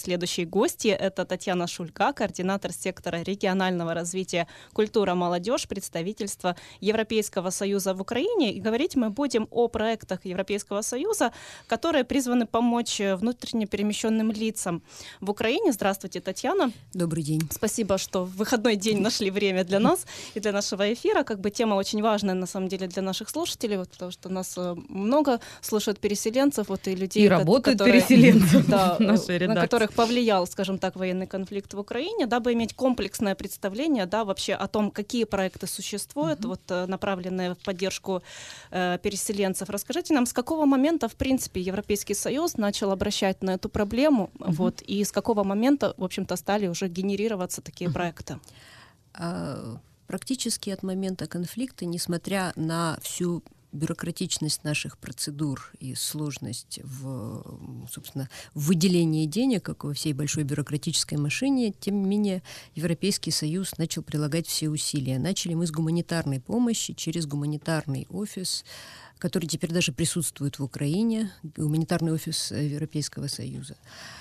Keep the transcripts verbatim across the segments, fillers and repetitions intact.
следующие гости. Это Татьяна Шульга, координатор сектора регионального развития «Культура, молодежь», представительства Европейского Союза в Украине. И говорить мы будем о проектах Европейского Союза, которые призваны помочь внутренне перемещенным лицам в Украине. Здравствуйте, Татьяна. Добрый день. Спасибо, что в выходной день нашли время для нас и для нашего эфира. Как бы тема очень важная, на самом деле, для наших слушателей, вот, потому что нас много слушают переселенцев, вот, и людей, и работают которые, переселенцы, да, на которых повлиял, скажем так, военный конфликт в Украине, дабы иметь комплексное представление, да, вообще о том, какие проекты существуют, mm-hmm. вот, направленные в поддержку э, переселенцев. Расскажите нам, с какого момента, в принципе, Европейский Союз начал обращать на эту проблему, mm-hmm. вот, и с какого момента, в общем-то, стали уже генерироваться такие mm-hmm. проекты? А, практически от момента конфликта, несмотря на всю бюрократичность наших процедур и сложность в, собственно, в выделении денег, как во всей большой бюрократической машине, тем не менее Европейский Союз начал прилагать все усилия. Начали мы с гуманитарной помощи через гуманитарный офис, который теперь даже присутствует в Украине, гуманитарный офис Европейского Союза.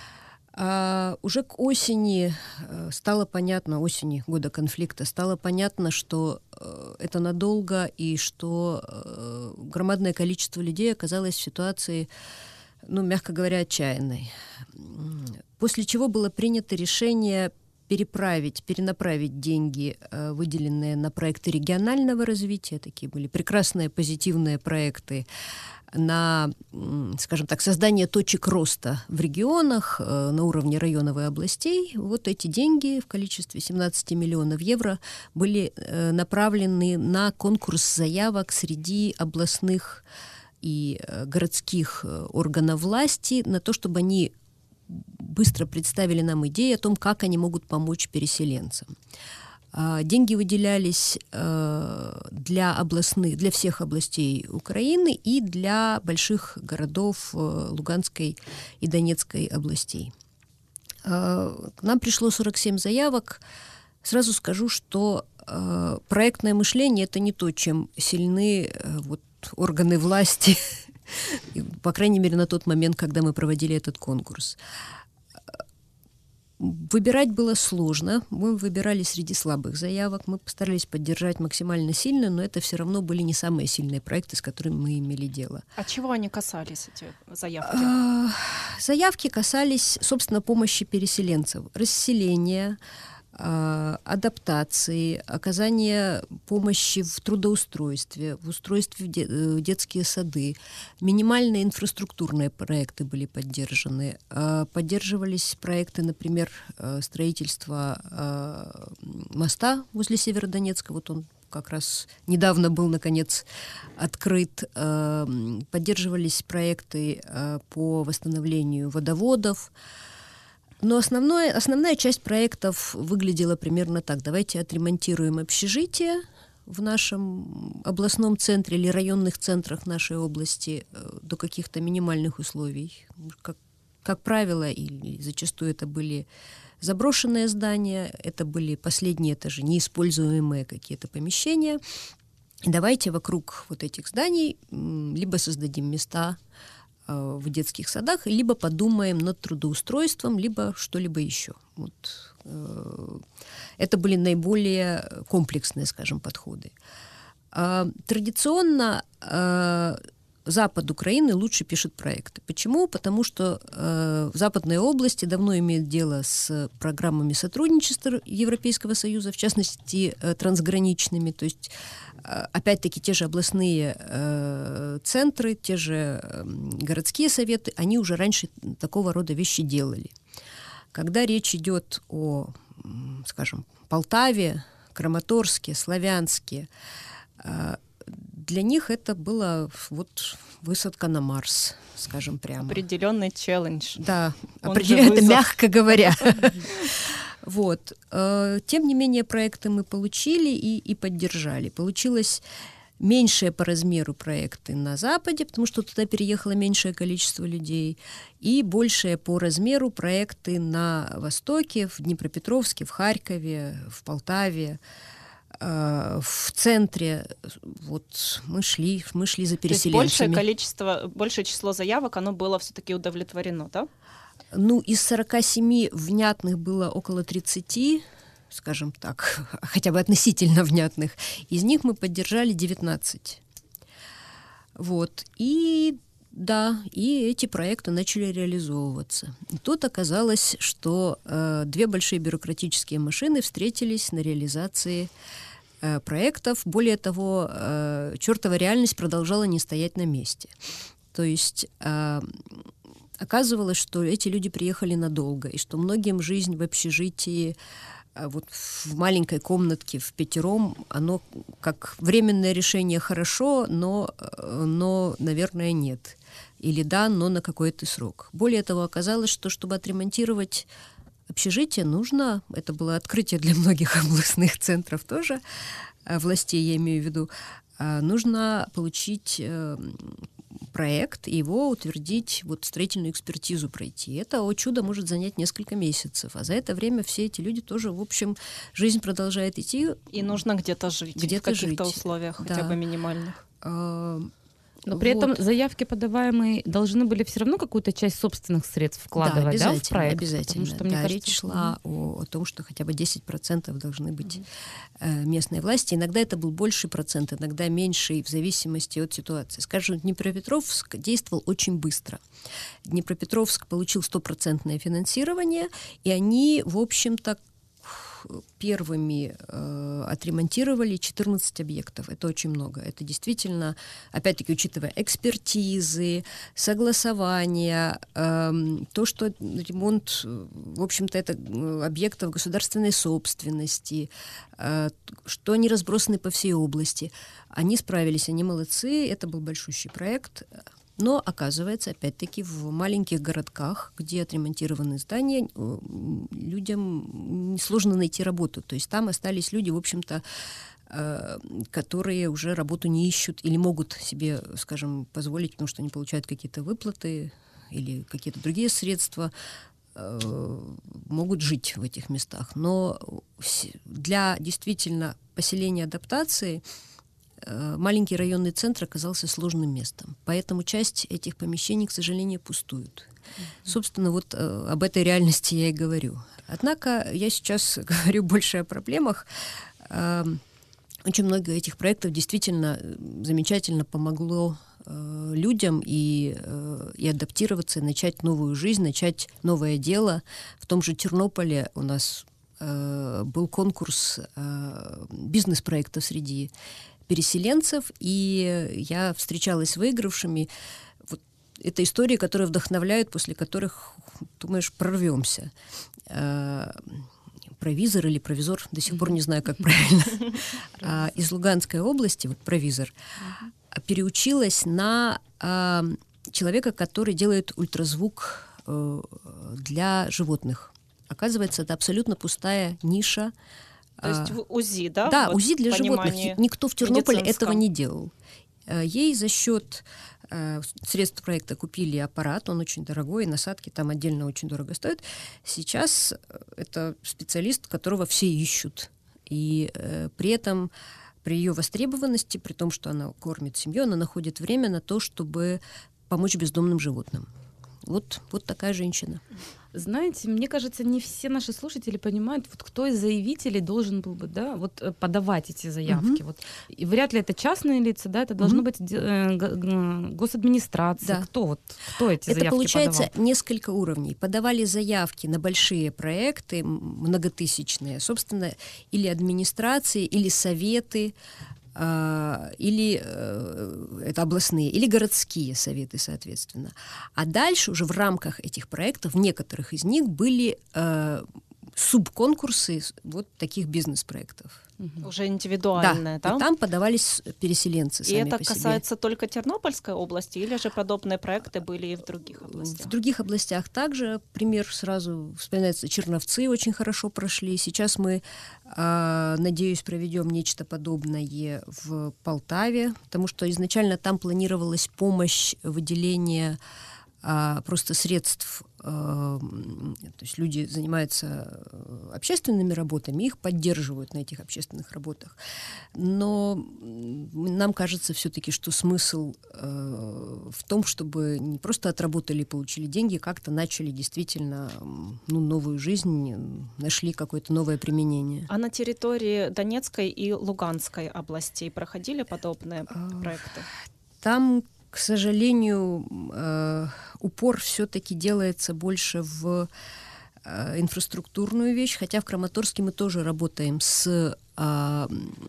А уже к осени стало понятно, осени года конфликта, стало понятно, что это надолго и что громадное количество людей оказалось в ситуации, ну, мягко говоря, отчаянной. После чего было принято решение переправить, перенаправить деньги, выделенные на проекты регионального развития, такие были прекрасные позитивные проекты, на, скажем так, создание точек роста в регионах на уровне районов и областей. Вот эти деньги в количестве семнадцать миллионов евро были направлены на конкурс заявок среди областных и городских органов власти на то, чтобы они быстро представили нам идеи о том, как они могут помочь переселенцам. Деньги выделялись для областных, для всех областей Украины и для больших городов Луганской и Донецкой областей. К нам пришло сорок семь заявок. Сразу скажу, что проектное мышление — это не то, чем сильны вот, органы власти, по крайней мере, на тот момент, когда мы проводили этот конкурс. Выбирать было сложно. Мы выбирали среди слабых заявок. Мы постарались поддержать максимально сильно, но это все равно были не самые сильные проекты, с которыми мы имели дело. А чего они касались, эти заявки? Заявки касались, собственно, помощи переселенцев, расселения, адаптации, оказания помощи в трудоустройстве, в устройстве в, де- в детские сады. Минимальные инфраструктурные проекты были поддержаны. Поддерживались проекты, например, строительства моста возле Северодонецка. Вот он как раз недавно был, наконец, открыт. Поддерживались проекты по восстановлению водоводов. Но основное, основная часть проектов выглядела примерно так. Давайте отремонтируем общежитие в нашем областном центре или районных центрах нашей области до каких-то минимальных условий. Как, как правило, и зачастую это были заброшенные здания, это были последние этажи, неиспользуемые какие-то помещения. И давайте вокруг вот этих зданий либо создадим места в детских садах, либо подумаем над трудоустройством, либо что-либо еще. Вот. Это были наиболее комплексные, скажем, подходы. Традиционно Запад Украины лучше пишет проекты. Почему? Потому что в Западной области давно имеют дело с программами сотрудничества Европейского Союза, в частности, трансграничными, то есть опять-таки те же областные э, центры, те же э, городские советы, они уже раньше такого рода вещи делали. Когда речь идет о, скажем, Полтаве, Краматорске, Славянске, э, для них это было вот высадка на Марс, скажем прямо. Определенный челлендж. Да, определенно, это мягко говоря. Вот. Тем не менее, проекты мы получили и, и поддержали. Получилось меньшие по размеру проекты на Западе, потому что туда переехало меньшее количество людей, и большие по размеру проекты на Востоке, в Днепропетровске, в Харькове, в Полтаве, в центре. Вот мы шли, мы шли за переселенцами. То есть большее количество, большее число заявок, оно было все-таки удовлетворено, да? Ну, из сорока семи внятных было около тридцати, скажем так, хотя бы относительно внятных. Из них мы поддержали девятнадцать. Вот. И да, и эти проекты начали реализовываться. И тут оказалось, что э, две большие бюрократические машины встретились на реализации э, проектов. Более того, э, чертова реальность продолжала не стоять на месте. То есть э, оказывалось, что эти люди приехали надолго, и что многим жизнь в общежитии, вот в маленькой комнатке в пятером, оно как временное решение хорошо, но, но, наверное, нет. Или да, но на какой-то срок. Более того, оказалось, что чтобы отремонтировать общежитие, нужно, это было открытие для многих областных центров тоже, властей я имею в виду, нужно получить проект и его утвердить, вот строительную экспертизу пройти. Это, о чудо, может занять несколько месяцев. А за это время все эти люди тоже, в общем, жизнь продолжает идти. И нужно где-то жить, где-то в каких-то жить. условиях, Да. хотя бы минимальных. А, Но при вот. этом заявки, подаваемые, должны были все равно какую-то часть собственных средств вкладывать, да, да, в проект? Обязательно. Что, да, мне кажется, речь шла угу. о, о том, что хотя бы десять процентов должны быть э, местные власти. Иногда это был больший процент, иногда меньший, в зависимости от ситуации. Скажем, Днепропетровск действовал очень быстро. Днепропетровск получил стопроцентное финансирование, и они, в общем-то, первыми э, отремонтировали четырнадцать объектов. Это очень много. Это действительно, опять-таки, учитывая экспертизы, согласования, э, то, что ремонт, в общем-то, это объектов государственной собственности, э, что они разбросаны по всей области. Они справились, они молодцы. Это был большущий проект. Но, оказывается, опять-таки, в маленьких городках, где отремонтированы здания, людям сложно найти работу. То есть там остались люди, в общем-то, которые уже работу не ищут или могут себе, скажем, позволить, потому что они получают какие-то выплаты или какие-то другие средства, могут жить в этих местах. Но для действительно поселения адаптации маленький районный центр оказался сложным местом. Поэтому часть этих помещений, к сожалению, пустуют. Mm-hmm. Собственно, вот э, об этой реальности я и говорю. Однако я сейчас говорю больше о проблемах. Э, очень много этих проектов действительно замечательно помогло э, людям и, э, и адаптироваться, и начать новую жизнь, начать новое дело. В том же Тернополе у нас э, был конкурс э, бизнес-проектов среди переселенцев, и я встречалась с выигравшими. Вот это истории, которые вдохновляют, после которых, думаешь, прорвемся. Провизор или провизор, до сих пор не знаю, как правильно, из Луганской области, вот провизор, переучилась на человека, который делает ультразвук для животных. Оказывается, это абсолютно пустая ниша. То есть в УЗИ, да? Да, вот УЗИ для животных. Никто в Тернополе этого не делал. Ей за счет э, средств проекта купили аппарат, он очень дорогой, насадки там отдельно очень дорого стоят. Сейчас это специалист, которого все ищут. И э, при этом, при ее востребованности, при том, что она кормит семью, она находит время на то, чтобы помочь бездомным животным. Вот, вот такая женщина. Знаете, мне кажется, не все наши слушатели понимают, вот кто из заявителей должен был бы, да, вот подавать эти заявки. Uh-huh. Вот. И вряд ли это частные лица, да, это должно uh-huh. быть э, госадминистрация. Да. Кто, вот, кто эти это заявки получается подавал? Несколько уровней. Подавали заявки на большие проекты, многотысячные, собственно, или администрации, или советы, или э, это областные, или городские советы, соответственно. А дальше уже в рамках этих проектов, в некоторых из них были э, субконкурсы вот таких бизнес-проектов. Угу. Уже индивидуальные, да? Да, и там подавались переселенцы сами по себе. И это по касается себе. Только Тернопольской области, или же подобные проекты были и в других областях? В других областях также. Пример сразу вспоминается. Черновцы очень хорошо прошли. Сейчас мы, э, надеюсь, проведем нечто подобное в Полтаве, потому что изначально там планировалась помощь, выделение э, просто средств. То есть люди занимаются общественными работами, их поддерживают на этих общественных работах. Но нам кажется все-таки, что смысл э, в том, чтобы не просто отработали и получили деньги, как-то начали действительно ну, новую жизнь, нашли какое-то новое применение. А на территории Донецкой и Луганской областей проходили подобные проекты? Там, к сожалению, э, упор все-таки делается больше в э, инфраструктурную вещь, хотя в Краматорске мы тоже работаем с э,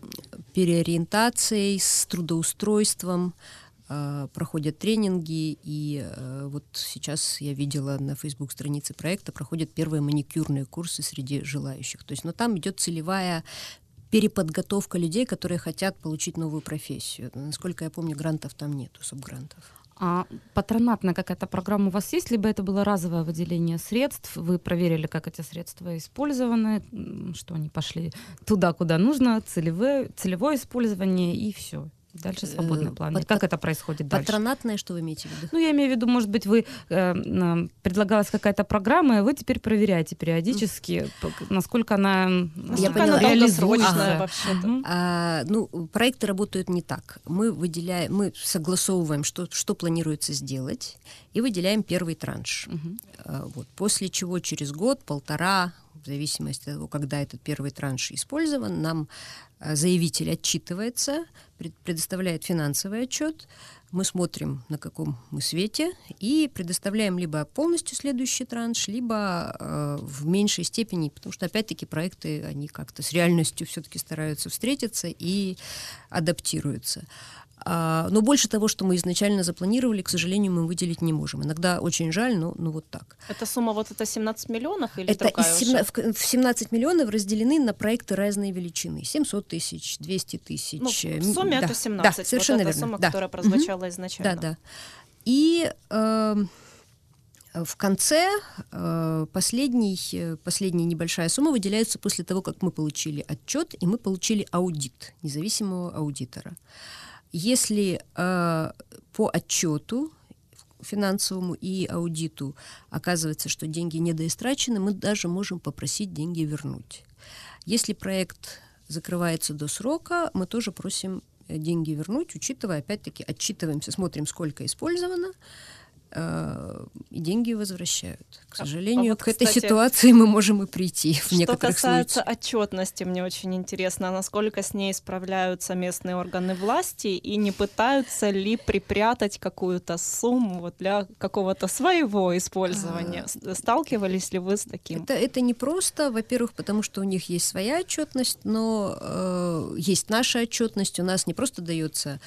переориентацией, с трудоустройством, э, проходят тренинги, и э, вот сейчас я видела на Facebook-странице проекта, проходят первые маникюрные курсы среди желающих. То есть, но там идет целевая переподготовка людей, которые хотят получить новую профессию. Насколько я помню, грантов там нету, субгрантов. А патронатная какая-то программа у вас есть, либо это было разовое выделение средств? Вы проверили, как эти средства использованы, что они пошли туда, куда нужно, целевое, целевое использование и все. Дальше свободное плавание. Пат- как это происходит дальше? Патронатное, что вы имеете в виду? Ну, я имею в виду, может быть, вы э, э, предлагалась какая-то программа, и вы теперь проверяете периодически, mm. насколько она, насколько она долгосрочная ага. вообще-то. Uh-huh. А, ну, проекты работают не так. Мы выделяем, мы согласовываем, что, что планируется сделать, и выделяем первый транш. Uh-huh. А, вот, после чего через год, полтора, в зависимости от того, когда этот первый транш использован, нам заявитель отчитывается, предоставляет финансовый отчет, мы смотрим, на каком мы свете, и предоставляем либо полностью следующий транш, либо э, в меньшей степени, потому что, опять-таки, проекты, они как-то с реальностью все-таки стараются встретиться и адаптируются. А, но больше того, что мы изначально запланировали, к сожалению, мы выделить не можем. Иногда очень жаль, но, но вот так. Это сумма вот это семнадцать миллионов или это другая из семнадцати, в семнадцать миллионов разделены на проекты разной величины. семьсот тысяч, двести тысяч. Ну, в сумме да, это семнадцать. Да, совершенно вот эта верно. сумма, да. которая прозвучала угу. изначально. Да, да. И э, в конце э, последний, последняя небольшая сумма выделяется после того, как мы получили отчет, и мы получили аудит независимого аудитора. Если э, по отчету финансовому и аудиту оказывается, что деньги недоистрачены, мы даже можем попросить деньги вернуть. Если проект закрывается до срока, мы тоже просим деньги вернуть, учитывая, опять-таки, отчитываемся, смотрим, сколько использовано, и деньги возвращают. К сожалению, а вот, к этой кстати, ситуации мы можем и прийти в некоторых случаях. Что касается отчетности, мне очень интересно, насколько с ней справляются местные органы власти и не пытаются ли припрятать какую-то сумму вот для какого-то своего использования. А, Сталкивались ли вы с таким? Это, это не просто, во-первых, потому что у них есть своя отчетность, но э, есть наша отчетность. У нас не просто дается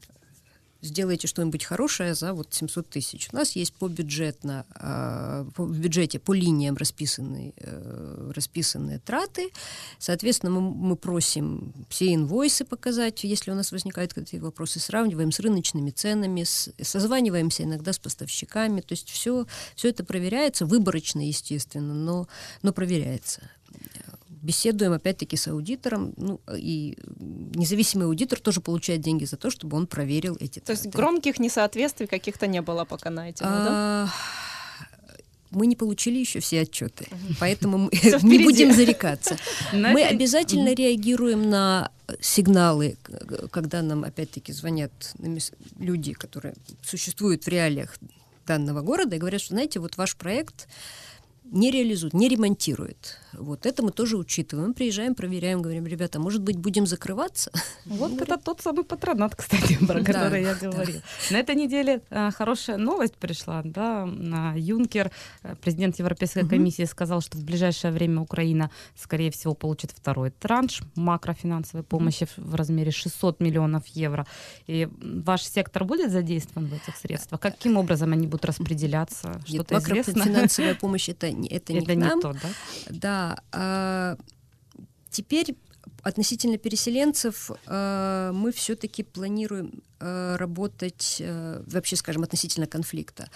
сделайте что-нибудь хорошее за вот семьсот тысяч. У нас есть по бюджетно, по, в бюджете по линиям расписанные, расписанные траты. Соответственно, мы, мы просим все инвойсы показать, если у нас возникают какие-то вопросы, сравниваем с рыночными ценами, с, созваниваемся иногда с поставщиками. То есть все, все это проверяется, выборочно, естественно, но, но проверяется. Беседуем опять-таки с аудитором, ну, и независимый аудитор тоже получает деньги за то, чтобы он проверил эти траты. То есть громких несоответствий каких-то не было пока найдено, да? Мы не получили еще все отчеты, поэтому мы не будем зарекаться. Мы обязательно реагируем на сигналы, когда нам опять-таки звонят люди, которые существуют в реалиях данного города, и говорят, что, знаете, вот ваш проект не реализует, не ремонтирует. Вот это мы тоже учитываем. Приезжаем, проверяем, говорим, ребята, может быть, будем закрываться? Вот это тот самый патронат, кстати, про который я говорила. На этой неделе хорошая новость пришла. Да? Юнкер, президент Европейской комиссии, сказал, что в ближайшее время Украина, скорее всего, получит второй транш макрофинансовой помощи в размере шестьсот миллионов евро. И ваш сектор будет задействован в этих средствах? Каким образом они будут распределяться? Нет, макрофинансовая помощь — это, это не это к нам. Не то, да? Да. А, теперь относительно переселенцев а, мы все-таки планируем а, работать, а, вообще, скажем, относительно конфликта,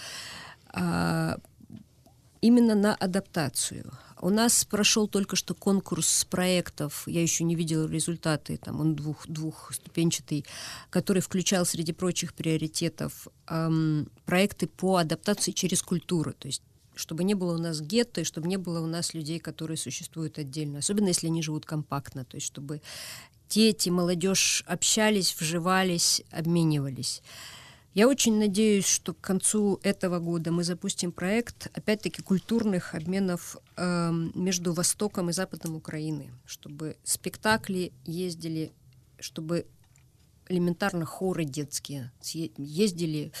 а, именно на адаптацию. У нас прошел только что конкурс проектов, я еще не видела результаты, там он двух, двухступенчатый, который включал среди прочих приоритетов эм, проекты по адаптации через культуру, то есть чтобы не было у нас гетто, и чтобы не было у нас людей, которые существуют отдельно, особенно если они живут компактно, то есть чтобы дети, молодежь общались, вживались, обменивались. Я очень надеюсь, что к концу этого года мы запустим проект, опять-таки, культурных обменов э, между Востоком и Западом Украины, чтобы спектакли ездили, чтобы элементарно хоры детские ездили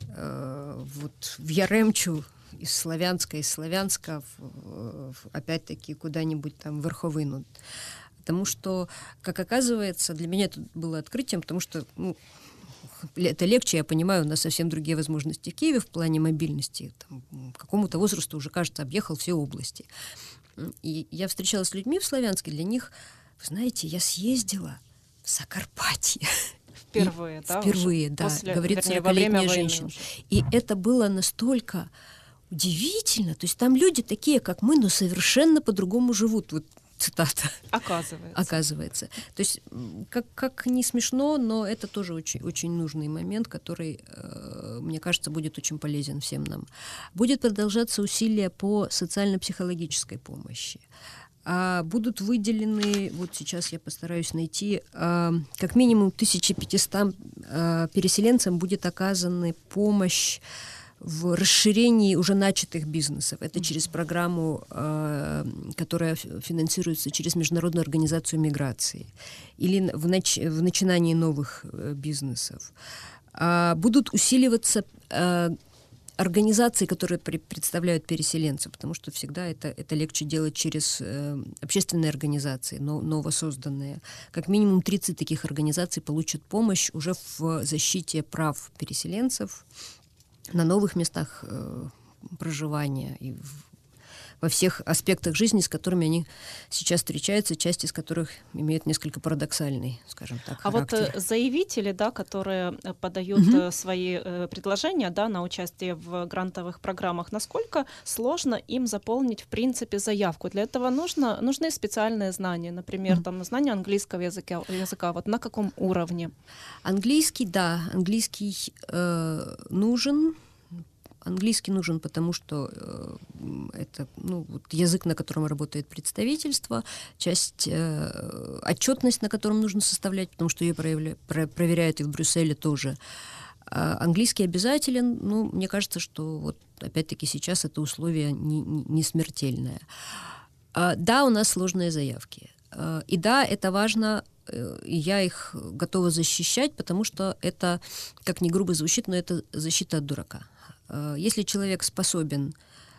э, вот в Яремчу из Славянска, из Славянска, в, в, опять-таки, куда-нибудь там в Верховину. Потому что, как оказывается, для меня это было открытием, потому что ну, это легче, я понимаю, у нас совсем другие возможности в Киеве в плане мобильности. Там, к какому-то возрасту уже, кажется, объехал все области. И я встречалась с людьми в Славянске, для них, вы знаете, я съездила в Закарпатье. Впервые, и, да? Впервые, да, после, говорит сорокалетняя женщина. И это было настолько удивительно. То есть там люди такие, как мы, но совершенно по-другому живут. Вот цитата. Оказывается. Оказывается. То есть, как, как не смешно, но это тоже очень, очень нужный момент, который, э, мне кажется, будет очень полезен всем нам. Будет продолжаться усилия по социально-психологической помощи. А будут выделены, вот сейчас я постараюсь найти, э, как минимум тысяча пятьсот э, переселенцам будет оказана помощь в расширении уже начатых бизнесов. Это через программу, э, которая финансируется через Международную организацию миграции или в, нач- в начинании новых э, бизнесов. А будут усиливаться э, организации, которые при- представляют переселенцев, потому что всегда это, это легче делать через э, общественные организации, но, новосозданные. Как минимум тридцать таких организаций получат помощь уже в защите прав переселенцев на новых местах э, проживания и в, во всех аспектах жизни, с которыми они сейчас встречаются, часть из которых имеют несколько парадоксальный, скажем так, а характер. вот заявители, да, которые подают угу. свои э, предложения, да, на участие в грантовых программах, насколько сложно им заполнить, в принципе, заявку? Для этого нужно, нужны специальные знания, например, угу. там, знания английского языка, языка. Вот на каком уровне? Английский, да, английский э, нужен. Английский нужен, потому что э, это ну, вот язык, на котором работает представительство, часть, э, отчетность, на котором нужно составлять, потому что ее проявля, про, проверяют и в Брюсселе тоже. А английский обязателен, ну, мне кажется, что вот опять-таки сейчас это условие не, не, не смертельное. А, да, у нас сложные заявки. А, и да, это важно, и я их готова защищать, потому что это, как ни грубо звучит, но это защита от дурака. Если человек способен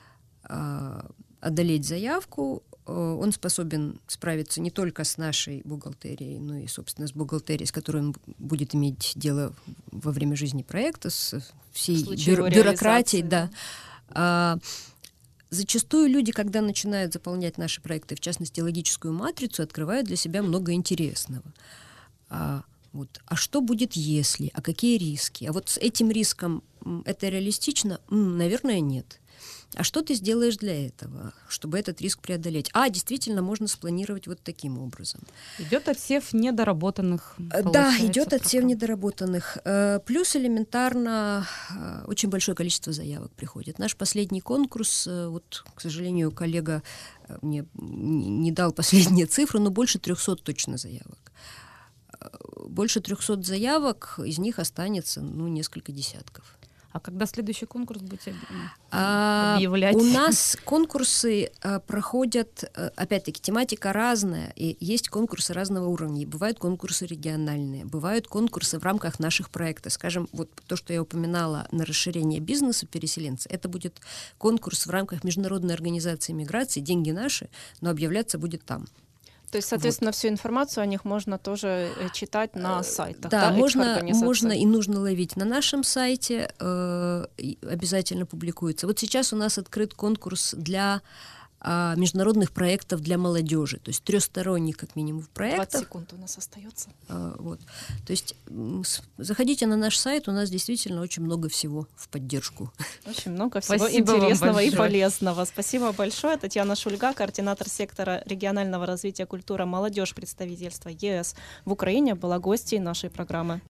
э, одолеть заявку, э, он способен справиться не только с нашей бухгалтерией, но и, собственно, с бухгалтерией, с которой он будет иметь дело во время жизни проекта, с всей бюро- бюрократией. Да. А, зачастую люди, когда начинают заполнять наши проекты, в частности, логическую матрицу, открывают для себя много интересного. А, Вот. А что будет, если? А какие риски? А вот с этим риском это реалистично? М, наверное, нет. А что ты сделаешь для этого, чтобы этот риск преодолеть? А, действительно, можно спланировать вот таким образом. Идет отсев недоработанных. Да, идет отсев недоработанных. Плюс элементарно очень большое количество заявок приходит. Наш последний конкурс, вот, к сожалению, коллега мне не дал последнюю цифру, но больше трехсот точно заявок. Больше трехсот заявок, из них останется ну, несколько десятков. А когда следующий конкурс будете объявлять? А, у нас конкурсы а, проходят, а, опять-таки, тематика разная, и есть конкурсы разного уровня. Бывают конкурсы региональные, бывают конкурсы в рамках наших проектов. Скажем, вот то, что я упоминала на расширение бизнеса переселенца, это будет конкурс в рамках Международной организации миграции, деньги наши, но объявляться будет там. То есть, соответственно, вот. Всю информацию о них можно тоже читать на сайтах. Да, да можно, можно и нужно ловить на нашем сайте, э, обязательно публикуется. Вот сейчас у нас открыт конкурс для э, международных проектов для молодежи, то есть трехсторонних как минимум проектов. двадцать секунд у нас остается. Э, вот. То есть э, заходите на наш сайт, у нас действительно очень много всего в поддержку. Очень много всего Спасибо интересного и полезного. Спасибо большое. Татьяна Шульга, координатор сектора регионального развития культуры молодежь представительства ЕС в Украине, была гостьей нашей программы.